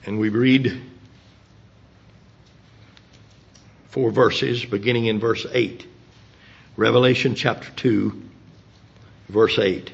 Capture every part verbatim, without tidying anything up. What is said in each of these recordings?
And we read four verses beginning in verse eight. Revelation chapter two, verse eight.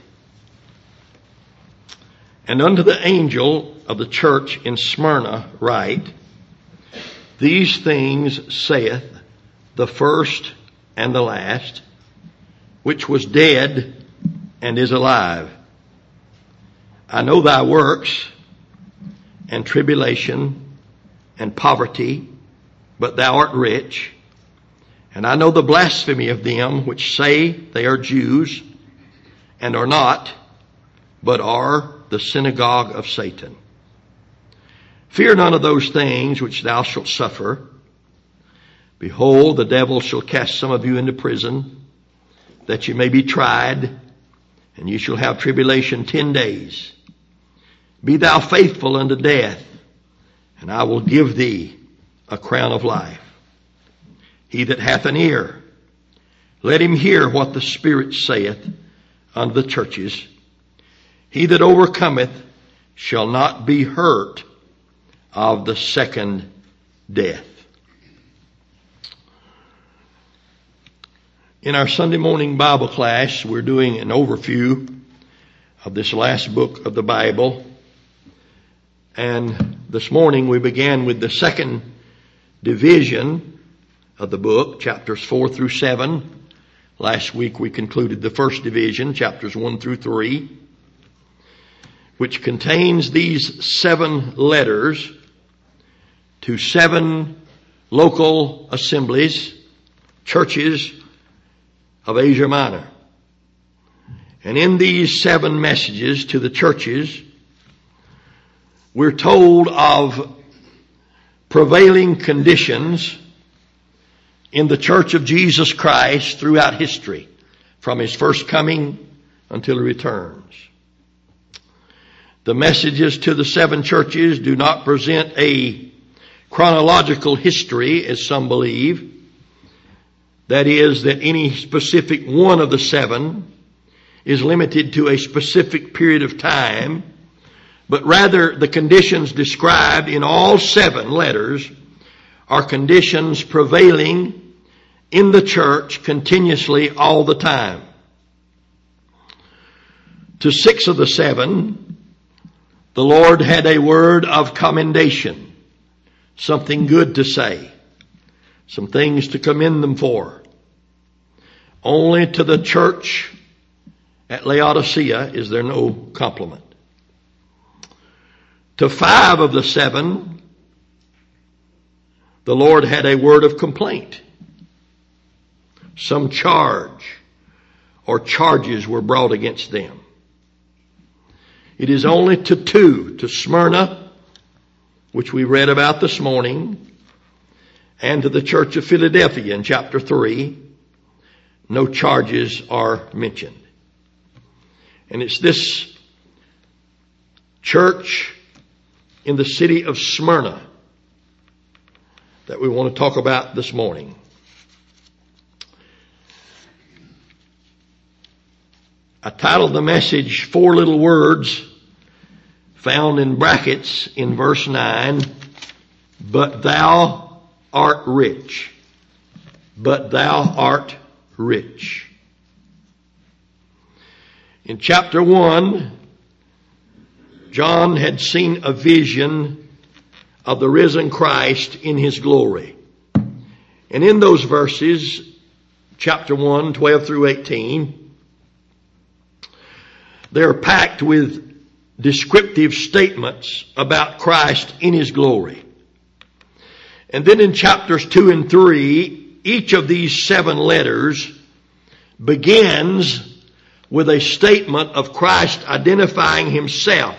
And unto the angel of the church in Smyrna write, These things saith the first and the last, which was dead and is alive. I know thy works, and tribulation, and poverty, but thou art rich. And I know the blasphemy of them which say they are Jews, and are not, but are the synagogue of Satan. Fear none of those things which thou shalt suffer. Behold, the devil shall cast some of you into prison, that you may be tried, and you shall have tribulation ten days. Be thou faithful unto death, and I will give thee a crown of life. He that hath an ear, let him hear what the Spirit saith unto the churches. He that overcometh shall not be hurt of the second death. In our Sunday morning Bible class, we're doing an overview of this last book of the Bible. And this morning we began with the second division of the book, chapters four through seven. Last week we concluded the first division, chapters one through three, which contains these seven letters to seven local assemblies, churches of Asia Minor. And in these seven messages to the churches, we're told of prevailing conditions in the Church of Jesus Christ throughout history, from His first coming until He returns. The messages to the seven churches do not present a chronological history, as some believe. That is, that any specific one of the seven is limited to a specific period of time, but rather the conditions described in all seven letters are conditions prevailing in the church continuously all the time. To six of the seven, the Lord had a word of commendation, something good to say, some things to commend them for. Only to the church at Laodicea is there no compliment. To five of the seven, the Lord had a word of complaint. Some charge or charges were brought against them. It is only to two, to Smyrna, which we read about this morning, and to the church of Philadelphia in chapter three, no charges are mentioned. And it's this church in the city of Smyrna that we want to talk about this morning. I titled the message, Four Little Words, found in brackets in verse nine, But thou art rich. But thou art rich. In chapter one, John had seen a vision of the risen Christ in His glory. And in those verses, chapter one, twelve through eighteen, they're packed with descriptive statements about Christ in His glory. And then in chapters two and three, each of these seven letters begins with a statement of Christ identifying Himself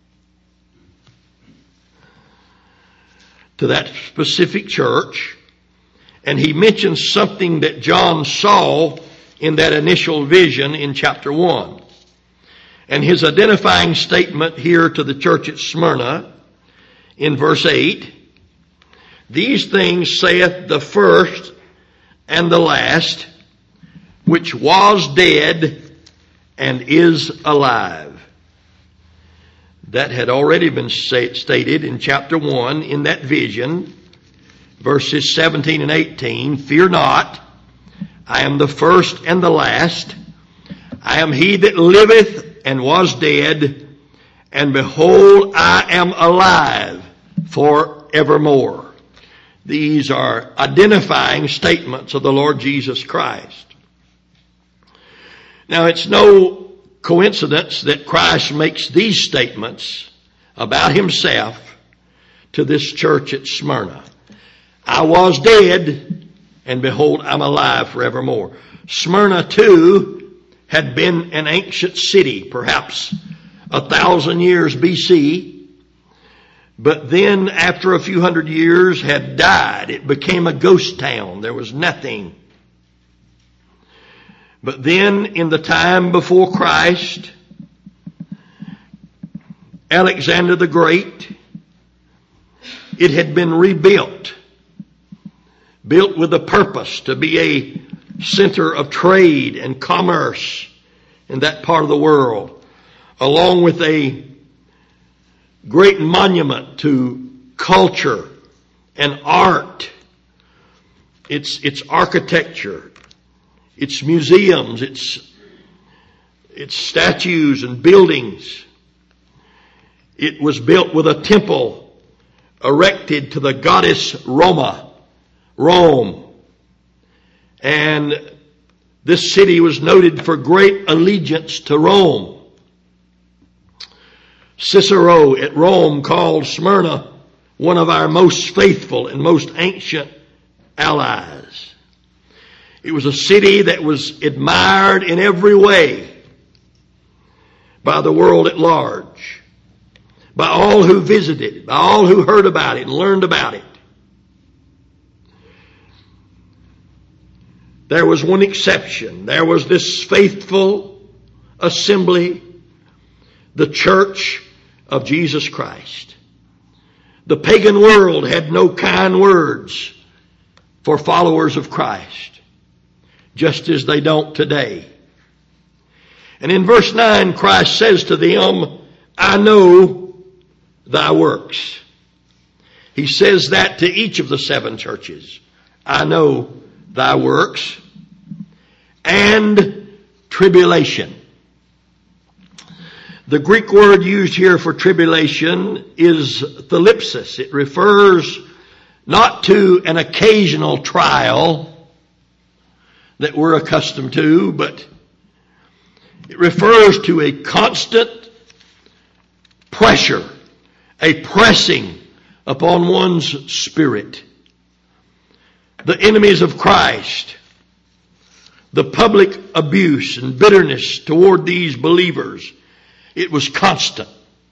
to that specific church. And He mentions something that John saw in that initial vision in chapter one. And His identifying statement here to the church at Smyrna in verse eight, These things saith the first and the last, which was dead and is alive. that had already been stated in chapter one in that vision, verses seventeen and eighteen. Fear not, I am the first and the last. I am he that liveth and was dead, and behold, I am alive forevermore. These are identifying statements of the Lord Jesus Christ. Now, it's no coincidence that Christ makes these statements about himself to this church at Smyrna. I was dead, and behold, I'm alive forevermore. Smyrna, too, had been an ancient city, perhaps a thousand years B C, but then after a few hundred years had died. It became a ghost town. There was nothing. But then in the time before Christ, Alexander the Great, it had been rebuilt, built with a purpose to be a center of trade and commerce in that part of the world, along with a great monument to culture and art, its, its architecture, its museums, its, its statues and buildings. It was built with a temple erected to the goddess Roma, Rome. And this city was noted for great allegiance to Rome. Cicero at Rome called Smyrna one of our most faithful and most ancient allies. It was a city that was admired in every way by the world at large, by all who visited, by all who heard about it and learned about it. There was one exception. There was this faithful assembly, the church of Jesus Christ. The pagan world had no kind words for followers of Christ, just as they don't today. And in verse nine, Christ says to them, I know thy works. He says that to each of the seven churches. I know thy works and tribulation. The Greek word used here for tribulation is thalipsis. It refers not to an occasional trial that we're accustomed to, but it refers to a constant pressure, a pressing upon one's spirit. The enemies of Christ, the public abuse and bitterness toward these believers, it was constant.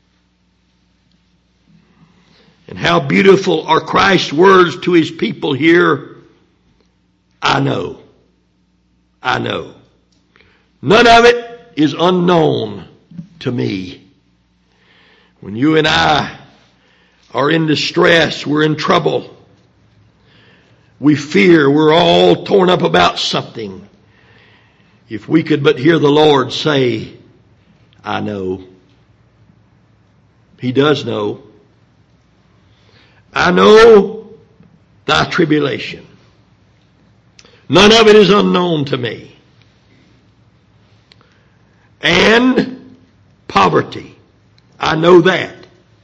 And how beautiful are Christ's words to his people here. I know. I know. None of it is unknown to me. When you and I are in distress, we're in trouble, we fear, we're all torn up about something. If we could but hear the Lord say, I know. He does know. I know thy tribulation. None of it is unknown to me. And poverty. I know that.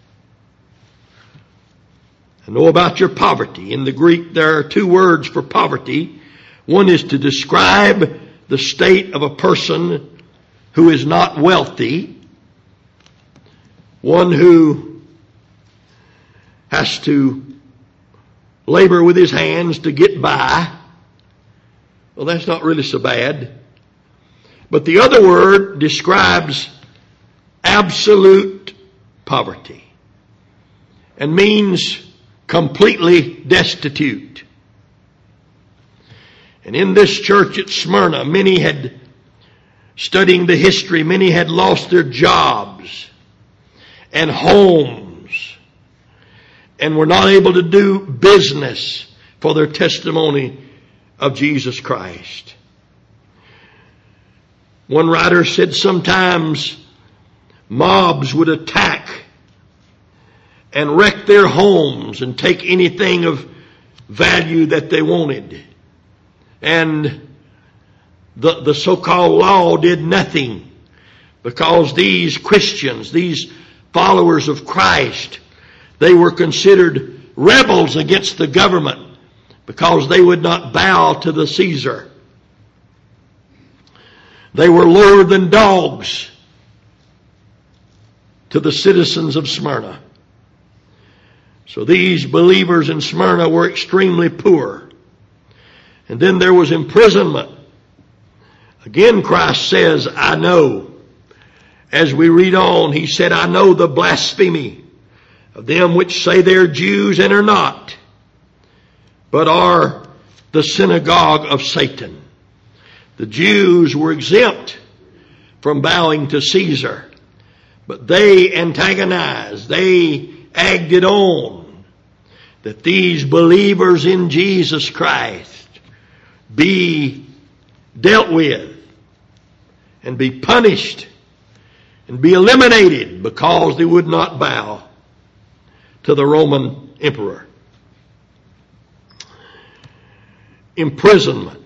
I know about your poverty. In the Greek, there are two words for poverty. One is to describe the state of a person who is not wealthy, one who has to labor with his hands to get by. Well, that's not really so bad. But the other word describes absolute poverty and means completely destitute. And in this church at Smyrna, many had, studying the history, many had lost their jobs and homes and were not able to do business for their testimony of Jesus Christ. One writer said sometimes mobs would attack and wreck their homes and take anything of value that they wanted. And the, the so-called law did nothing, because these Christians, these followers of Christ, they were considered rebels against the government because they would not bow to the Caesar. They were lower than dogs to the citizens of Smyrna. So these believers in Smyrna were extremely poor. And then there was imprisonment. Again, Christ says, I know. As we read on, he said, I know the blasphemy of them which say they're Jews and are not, but are the synagogue of Satan. The Jews were exempt from bowing to Caesar, but they antagonized, they egged it on that these believers in Jesus Christ be dealt with and be punished and be eliminated because they would not bow to the Roman emperor. Imprisonment.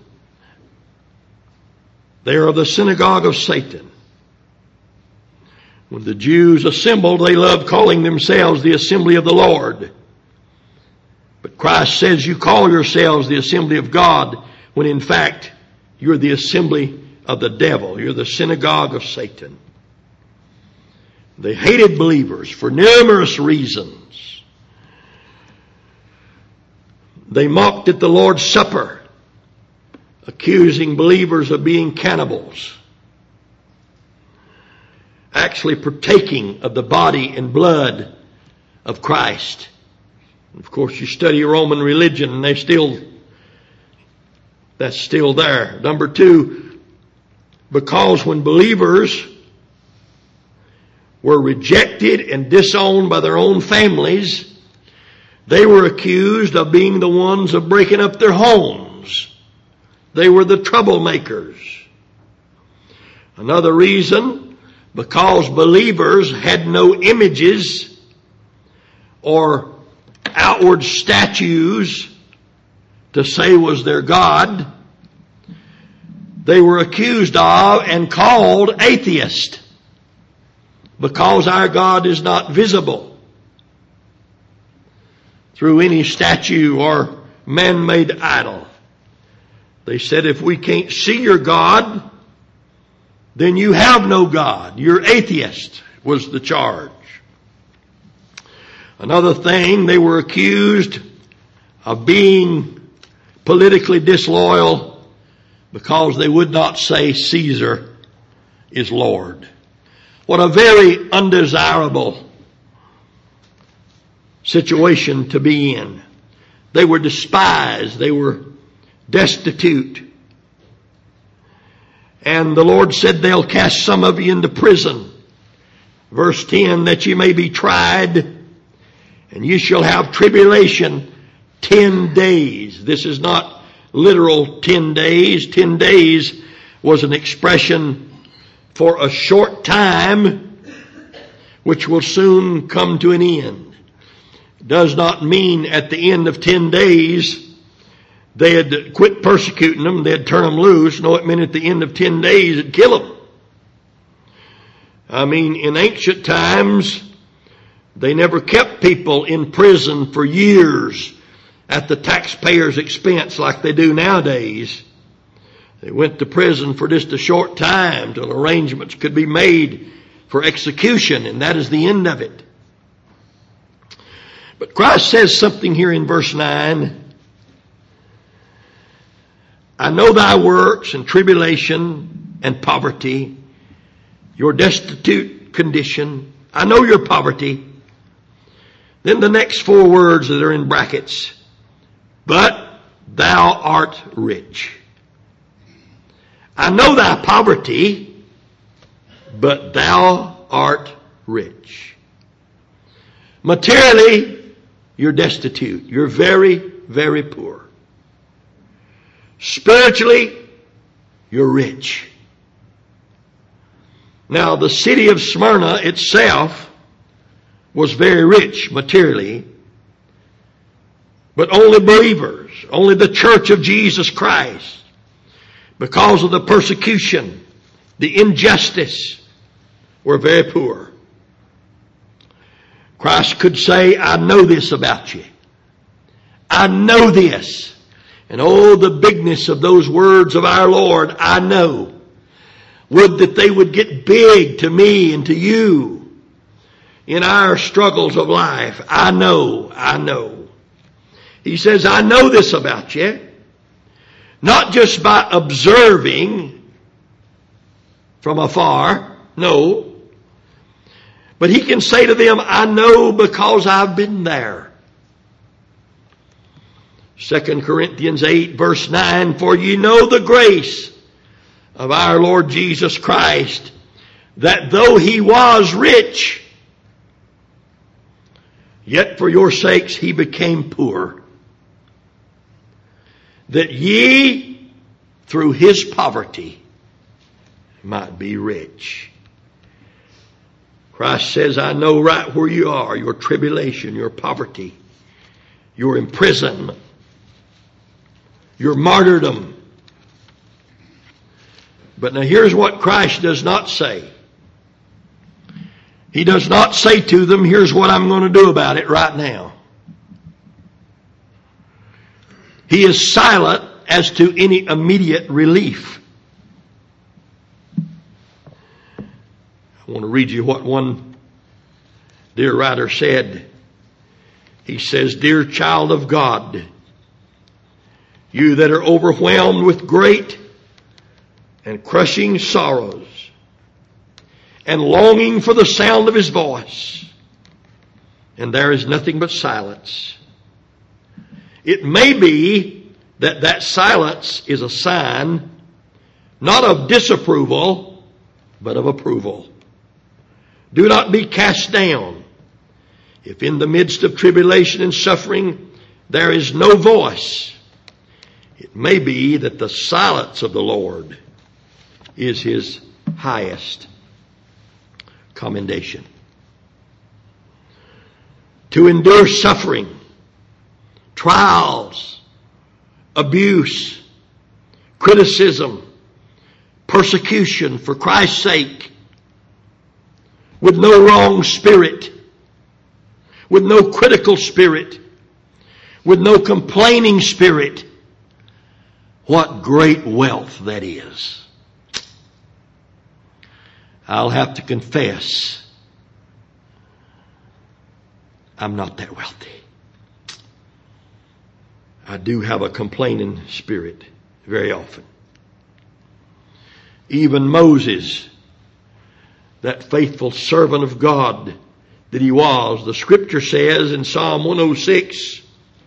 They are the synagogue of Satan. When the Jews assembled, they loved calling themselves the assembly of the Lord. But Christ says you call yourselves the assembly of God, when in fact you're the assembly of the devil. You're the synagogue of Satan. They hated believers for numerous reasons. They mocked at the Lord's Supper, accusing believers of being cannibals, actually partaking of the body and blood of Christ. Of course, you study Roman religion and they still, that's still there. Number two, because when believers were rejected and disowned by their own families, they were accused of being the ones of breaking up their homes. They were the troublemakers. Another reason, because believers had no images or outward statues to say was their God, they were accused of and called atheist, because our God is not visible through any statue or man-made idol. They said, if we can't see your God, then you have no God. You're atheist, was the charge. Another thing, they were accused of being politically disloyal because they would not say Caesar is Lord. What a very undesirable situation to be in. They were despised. They were destitute. And the Lord said they'll cast some of you into prison. Verse ten, that you may be tried, and you shall have tribulation ten days. This is not literal ten days. Ten days was an expression for a short time, which will soon come to an end. It does not mean at the end of ten days they had quit persecuting them, they'd turn them loose. No, it meant at the end of ten days it'd kill them. I mean, in ancient times, they never kept people in prison for years at the taxpayer's expense like they do nowadays. They went to prison for just a short time till arrangements could be made for execution, and that is the end of it. But Christ says something here in verse nine. I know thy works and tribulation and poverty, your destitute condition. I know your poverty. Then the next four words that are in brackets. But thou art rich. I know thy poverty, but thou art rich. Materially, you're destitute. You're very, very poor. Spiritually, you're rich. Now, the city of Smyrna itself was very rich materially, but only believers, only the church of Jesus Christ, because of the persecution, the injustice, were very poor. Christ could say, I know this about you. I know this. And oh, the bigness of those words of our Lord, I know. Would that they would get big to me and to you in our struggles of life. I know, I know. He says, I know this about you. Not just by observing from afar, no. But he can say to them, I know because I've been there. Second Corinthians eight verse nine, for you know the grace of our Lord Jesus Christ, that though he was rich, yet for your sakes he became poor, that ye through his poverty might be rich. Christ says, I know right where you are, your tribulation, your poverty, your imprisonment, your martyrdom. But now here's what Christ does not say. He does not say to them, here's what I'm going to do about it right now. He is silent as to any immediate relief. I want to read you what one dear writer said. He says, dear child of God, you that are overwhelmed with great and crushing sorrows and longing for the sound of his voice, and there is nothing but silence. It may be that that silence is a sign not of disapproval, but of approval. Do not be cast down. If in the midst of tribulation and suffering there is no voice, it may be that the silence of the Lord is his highest commendation. To endure suffering, trials, abuse, criticism, persecution for Christ's sake, with no wrong spirit, with no critical spirit, with no complaining spirit. What great wealth that is. I'll have to confess, I'm not that wealthy. I do have a complaining spirit very often. Even Moses, that faithful servant of God that he was, the scripture says in Psalm one oh six,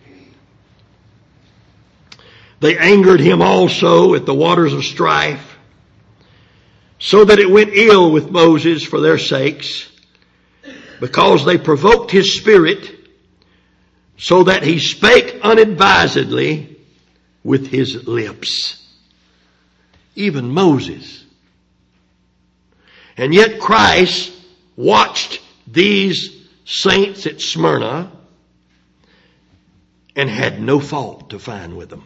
they angered him also at the waters of strife, so that it went ill with Moses for their sakes, because they provoked his spirit, so that he spake unadvisedly with his lips. Even Moses. And yet Christ watched these saints at Smyrna and had no fault to find with them.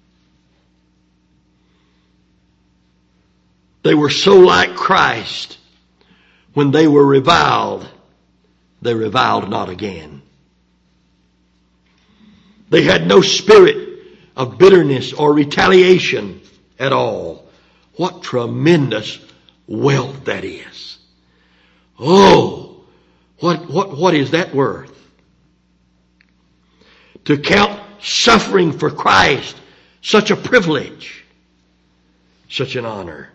They were so like Christ, when they were reviled, they reviled not again. They had no spirit of bitterness or retaliation at all. What tremendous wealth that is. Oh, what, what, what is that worth? To count suffering for Christ such a privilege, such an honor.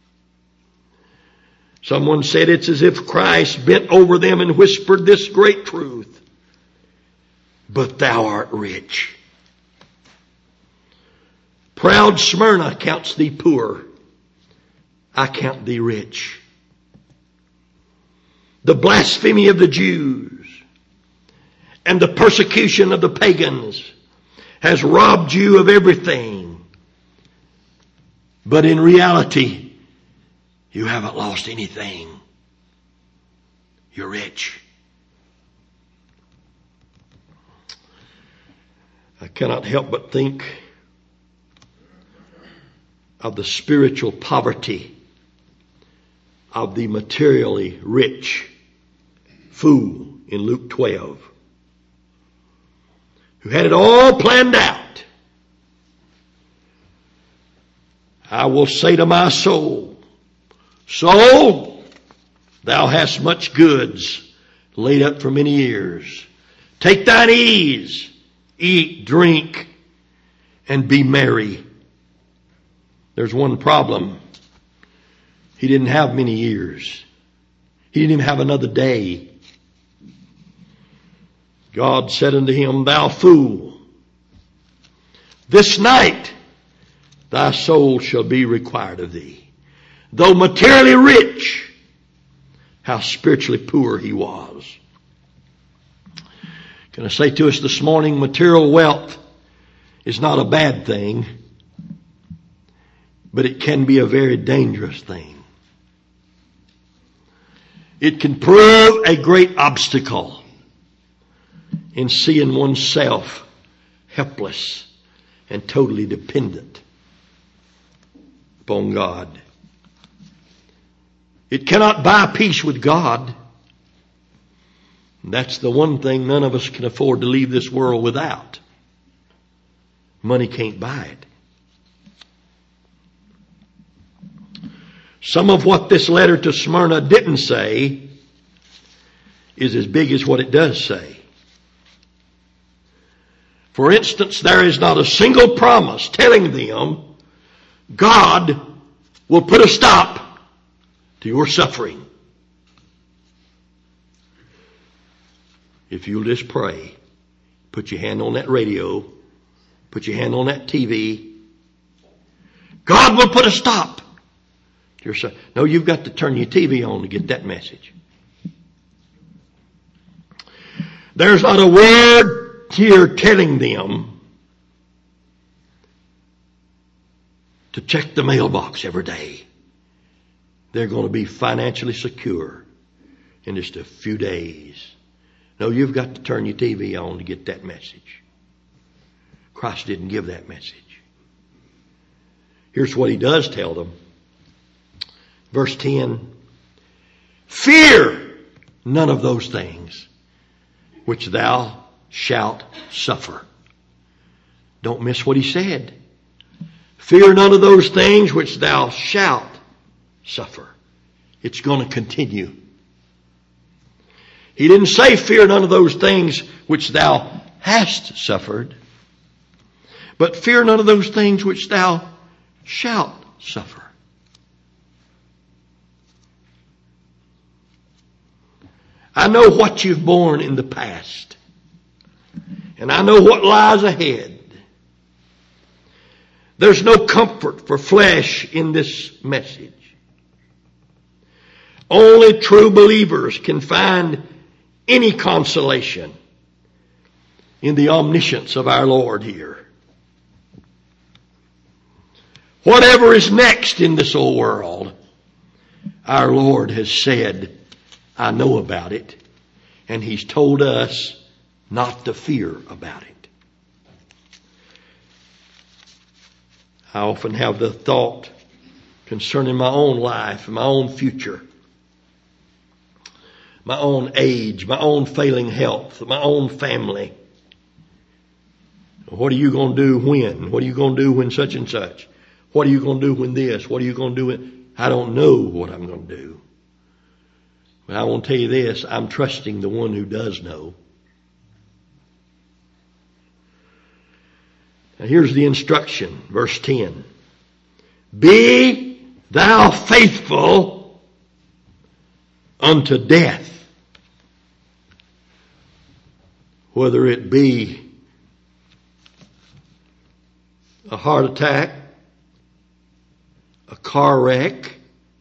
Someone said it's as if Christ bent over them and whispered this great truth. But thou art rich. Proud Smyrna counts thee poor. I count thee rich. The blasphemy of the Jews and the persecution of the pagans has robbed you of everything. But in reality, you haven't lost anything. You're rich. cannot help but think of the spiritual poverty of the materially rich fool in Luke twelve, who had it all planned out. I will say to my soul, soul, thou hast much goods laid up for many years. Take thine ease, eat, drink, and be merry. There's one problem. He didn't have many years. He didn't even have another day. God said unto him, thou fool, this night thy soul shall be required of thee. Though materially rich, how spiritually poor he was. Can I say to us this morning, material wealth is not a bad thing, but it can be a very dangerous thing. It can prove a great obstacle in seeing oneself helpless and totally dependent upon God. It cannot buy peace with God. That's the one thing none of us can afford to leave this world without. Money can't buy it. Some of what this letter to Smyrna didn't say is as big as what it does say. For instance, there is not a single promise telling them God will put a stop to your suffering. If you'll just pray, put your hand on that radio, put your hand on that T V, God will put a stop to your suffering. No, you've got to turn your T V on to get that message. There's not a word here telling them to check the mailbox every day. They're going to be financially secure in just a few days. No, you've got to turn your T V on to get that message. Christ didn't give that message. Here's what he does tell them. Verse ten. Fear none of those things which thou shalt suffer. Don't miss what he said. Fear none of those things which thou shalt suffer. It's going to continue. He didn't say fear none of those things which thou hast suffered, but fear none of those things which thou shalt suffer. I know what you've borne in the past, and I know what lies ahead. There's no comfort for flesh in this message. Only true believers can find any consolation in the omniscience of our Lord here. Whatever is next in this old world, our Lord has said, I know about it, and He's told us not to fear about it. I often have the thought concerning my own life and my own future, my own age, my own failing health, my own family. What are you going to do when? What are you going to do when such and such? What are you going to do when this? What are you going to do when... I don't know what I'm going to do. But I want to tell you this, I'm trusting the one who does know. Now here's the instruction, verse ten. Be thou faithful unto death, whether it be a heart attack, a car wreck,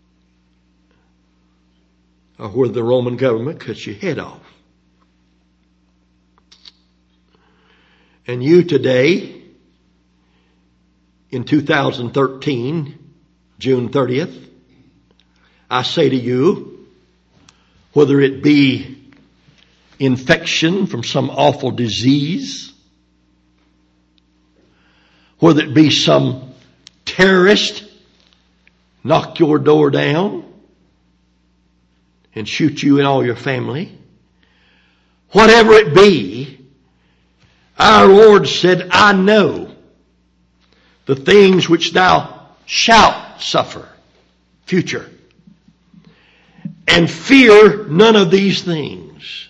or where the Roman government cuts your head off. And you today, in two thousand thirteen, June thirtieth, I say to you, whether it be infection from some awful disease, whether it be some terrorist knock your door down and shoot you and all your family, whatever it be, our Lord said, I know the things which thou shalt suffer, future, and fear none of these things.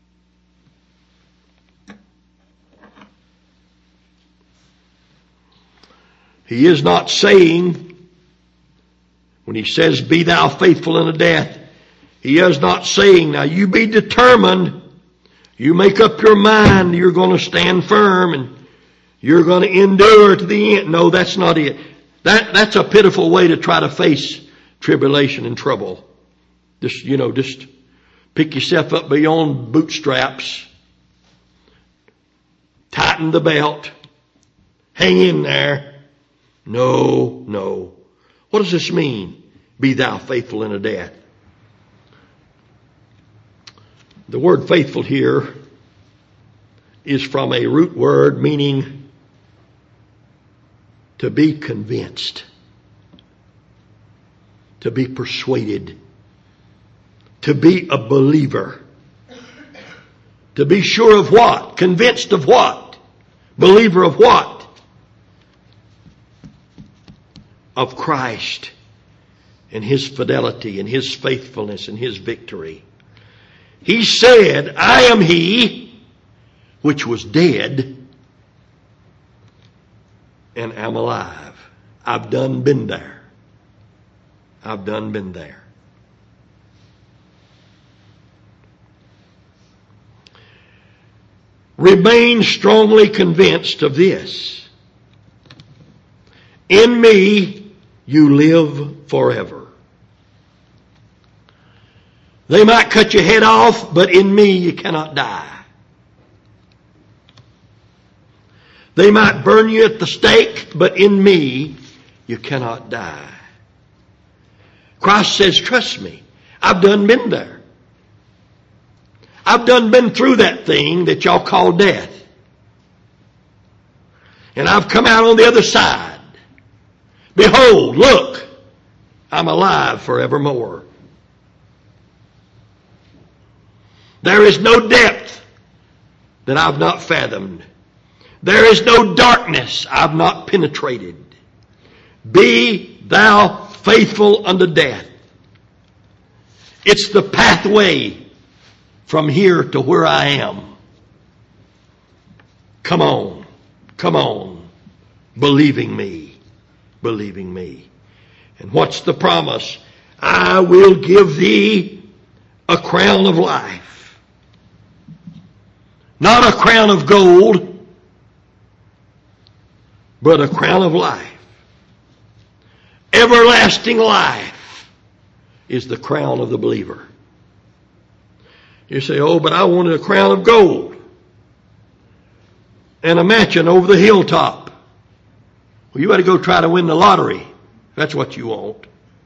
He is not saying, when he says, be thou faithful unto death, he is not saying, now you be determined, you make up your mind, you're going to stand firm and you're going to endure to the end. No, that's not it. That, that's a pitiful way to try to face tribulation and trouble. Just, you know, just pick yourself up by your own bootstraps, tighten the belt, hang in there. No, no. What does this mean? Be thou faithful unto death. The word faithful here is from a root word meaning to be convinced, to be persuaded, to be a believer, to be sure of what? Convinced of what? Believer of what? Of Christ and His fidelity and His faithfulness and His victory. He said, I am He which was dead and am alive. I've done been there. I've done been there. Remain strongly convinced of this. In me you live forever. They might cut your head off, but in me you cannot die. They might burn you at the stake, but in me you cannot die. Christ says, trust me, I've done been there. I've done been through that thing that y'all call death. And I've come out on the other side. Behold, look, I'm alive forevermore. There is no depth that I've not fathomed. There is no darkness I've not penetrated. Be thou faithful unto death. It's the pathway from here to where I am. Come on, come on, believing me. Believing me. And what's the promise? I will give thee a crown of life. Not a crown of gold, but a crown of life. Everlasting life is the crown of the believer. You say, oh, but I wanted a crown of gold and a mansion over the hilltop. Well, you ought to go try to win the lottery. That's what you want.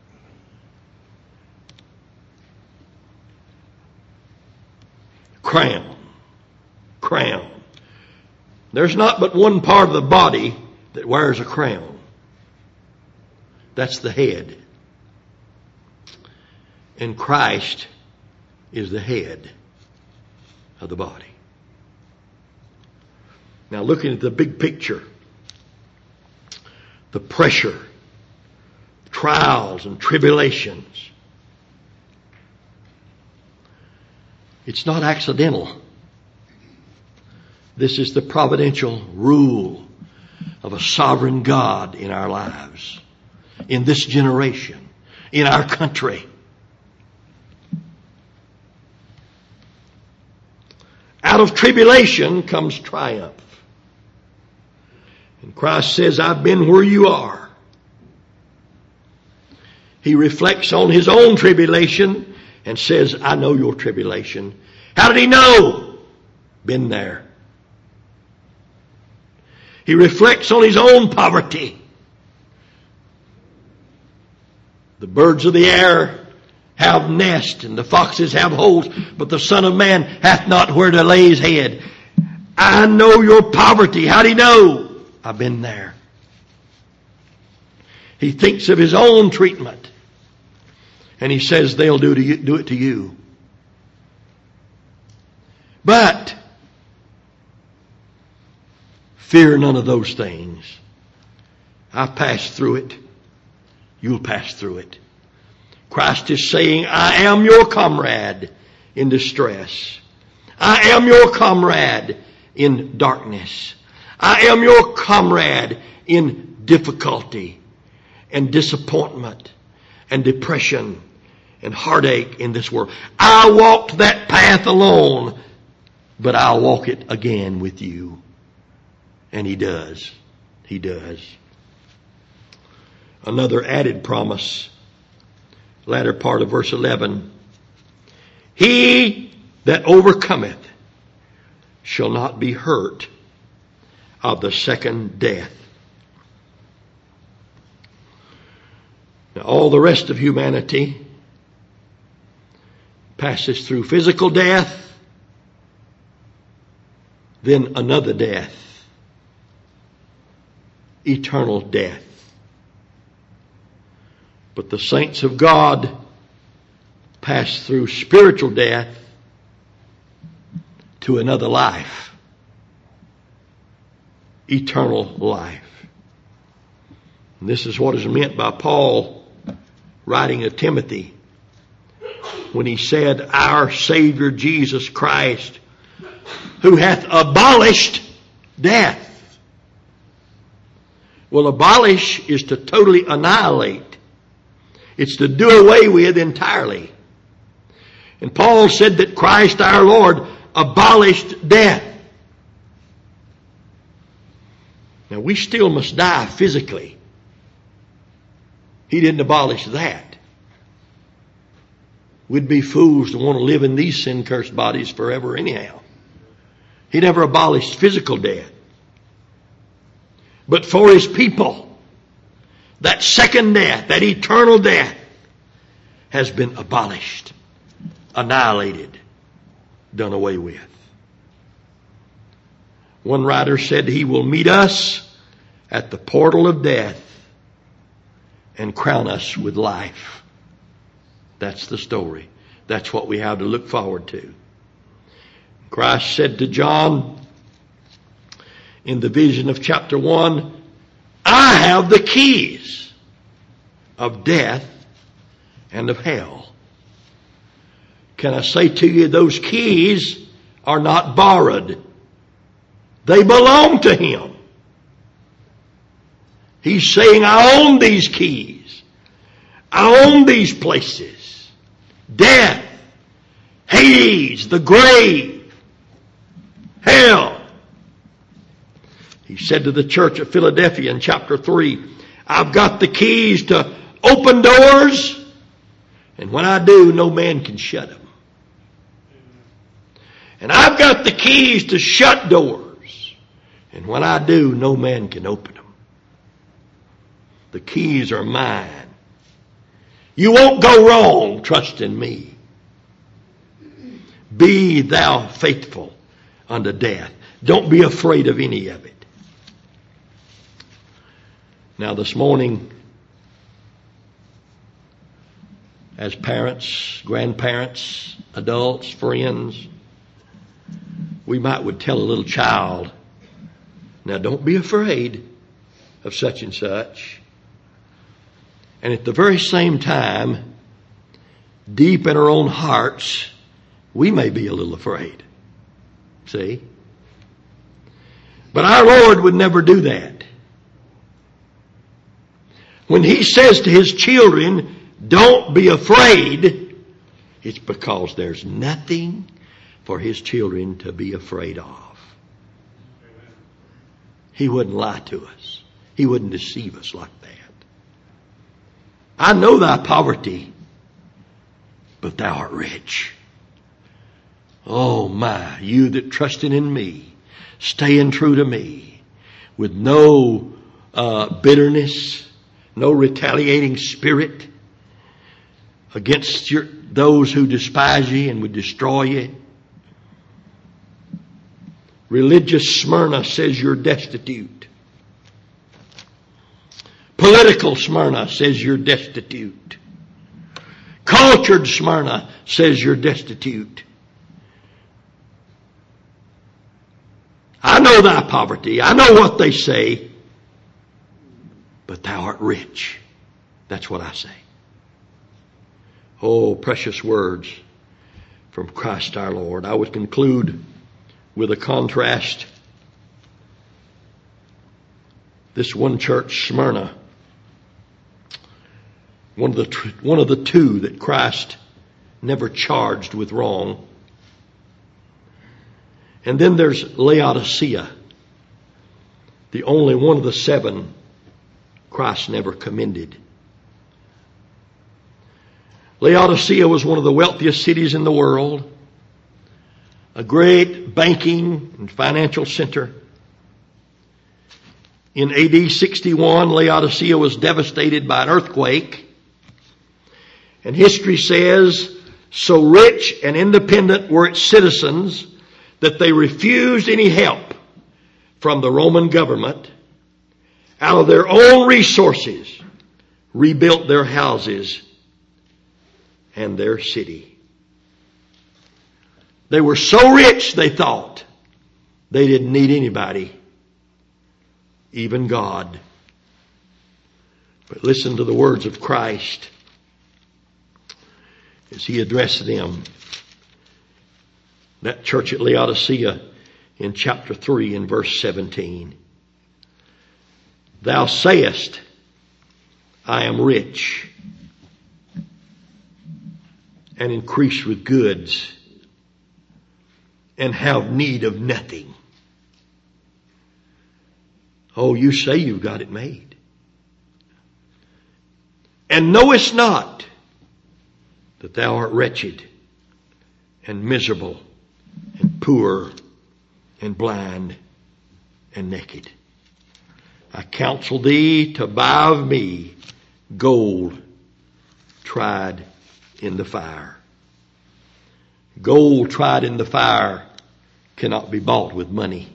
Crown. Crown. There's not but one part of the body that wears a crown. That's the head. And Christ is the head of the body. Now, looking at the big picture, the pressure, trials and tribulations, it's not accidental. This is the providential rule of a sovereign God in our lives, in this generation, in our country. Out of tribulation comes triumph. And Christ says, I've been where you are. He reflects on His own tribulation and says, I know your tribulation. How did He know? Been there. He reflects on His own poverty. The birds of the air have nests and the foxes have holes, but the Son of Man hath not where to lay His head. I know your poverty. How do you know? I've been there. He thinks of his own treatment. And he says they'll do, to you, do it to you. But fear none of those things. I passed through it. You'll pass through it. Christ is saying, I am your comrade in distress. I am your comrade in darkness. I am your comrade in difficulty and disappointment and depression and heartache in this world. I walked that path alone, but I'll walk it again with you. And he does. He does. Another added promise, latter part of verse eleven. He that overcometh shall not be hurt of the second death. Now, all the rest of humanity passes through physical death, then another death, eternal death. But the saints of God pass through spiritual death to another life, eternal life. And this is what is meant by Paul writing to Timothy when he said, our Savior Jesus Christ, who hath abolished death. Well, abolish is to totally annihilate. It's to do away with entirely. And Paul said that Christ our Lord abolished death. Now, we still must die physically. He didn't abolish that. We'd be fools to want to live in these sin-cursed bodies forever anyhow. He never abolished physical death. But for his people, that second death, that eternal death, has been abolished, annihilated, done away with. One writer said he will meet us at the portal of death and crown us with life. That's the story. That's what we have to look forward to. Christ said to John in the vision of chapter one, I have the keys of death and of hell. Can I say to you, those keys are not borrowed. They belong to him. He's saying, I own these keys. I own these places. Death, Hades, the grave, hell. He said to the church of Philadelphia in chapter three, I've got the keys to open doors, and when I do, no man can shut them. And I've got the keys to shut doors, and when I do, no man can open them. The keys are mine. You won't go wrong, trust in me. Be thou faithful unto death. Don't be afraid of any of it. Now this morning, as parents, grandparents, adults, friends, we might would tell a little child, now don't be afraid of such and such. And at the very same time, deep in our own hearts, we may be a little afraid. See? But our Lord would never do that. When he says to his children, don't be afraid, it's because there's nothing for his children to be afraid of. He wouldn't lie to us. He wouldn't deceive us like that. I know thy poverty, but thou art rich. Oh my, you that trusting in me, staying true to me, with no uh, bitterness, no retaliating spirit against your, those who despise you and would destroy you. Religious Smyrna says you're destitute. Political Smyrna says you're destitute. Cultured Smyrna says you're destitute. I know thy poverty. I know what they say. But thou art rich. That's what I say. Oh, precious words from Christ our Lord. I would conclude with a contrast. This one church, Smyrna, one of the one of the two that Christ never charged with wrong. And then there's Laodicea, the only one of the seven Christ never commended. Laodicea was one of the wealthiest cities in the world, a great banking and financial center. In A D sixty-one, Laodicea was devastated by an earthquake. And history says, so rich and independent were its citizens that they refused any help from the Roman government. Out of their own resources, rebuilt their houses and their city. They were so rich, they thought, they didn't need anybody, even God. But listen to the words of Christ as he addressed them. That church at Laodicea in chapter three and verse seventeen. Thou sayest, I am rich and increase with goods and have need of nothing. Oh, you say you've got it made. And knowest not that thou art wretched and miserable and poor and blind and naked. I counsel thee to buy of me gold tried in the fire. Gold tried in the fire cannot be bought with money.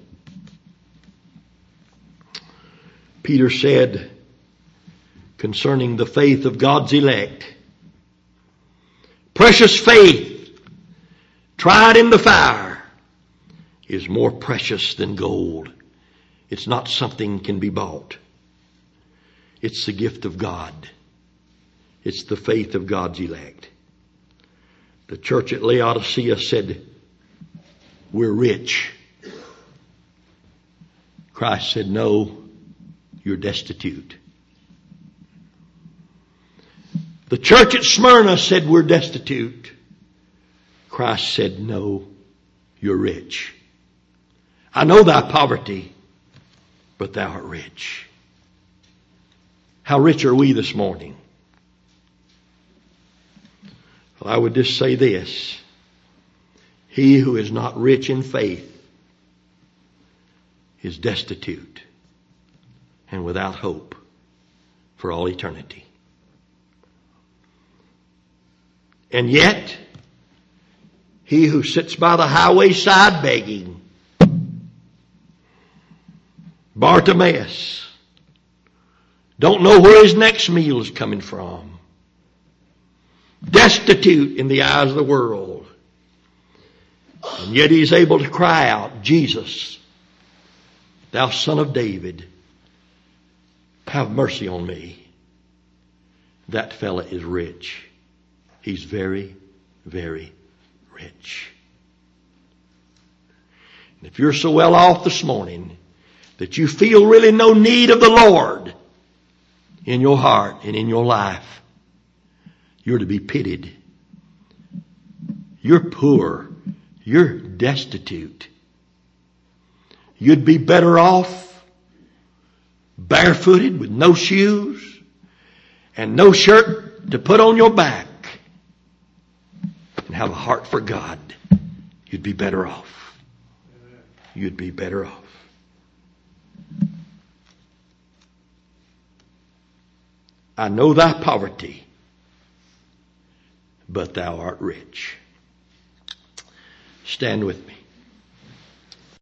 Peter said concerning the faith of God's elect, precious faith tried in the fire is more precious than gold. It's not something can be bought. It's the gift of God. It's the faith of God's elect. The church at Laodicea said, we're rich. Christ said, no, you're destitute. The church at Smyrna said, we're destitute. Christ said, no, you're rich. I know thy poverty, but thou art rich. How rich are we this morning? Well, I would just say this. He who is not rich in faith is destitute and without hope for all eternity. And yet, he who sits by the highway side begging, Bartimaeus, don't know where his next meal is coming from. Destitute in the eyes of the world. And yet he's able to cry out, Jesus, thou Son of David, have mercy on me. That fella is rich. He's very, very rich. And if you're so well off this morning that you feel really no need of the Lord in your heart and in your life, you're to be pitied. You're poor. You're destitute. You'd be better off barefooted with no shoes and no shirt to put on your back and have a heart for God. You'd be better off. You'd be better off. I know thy poverty, but thou art rich. Stand with me.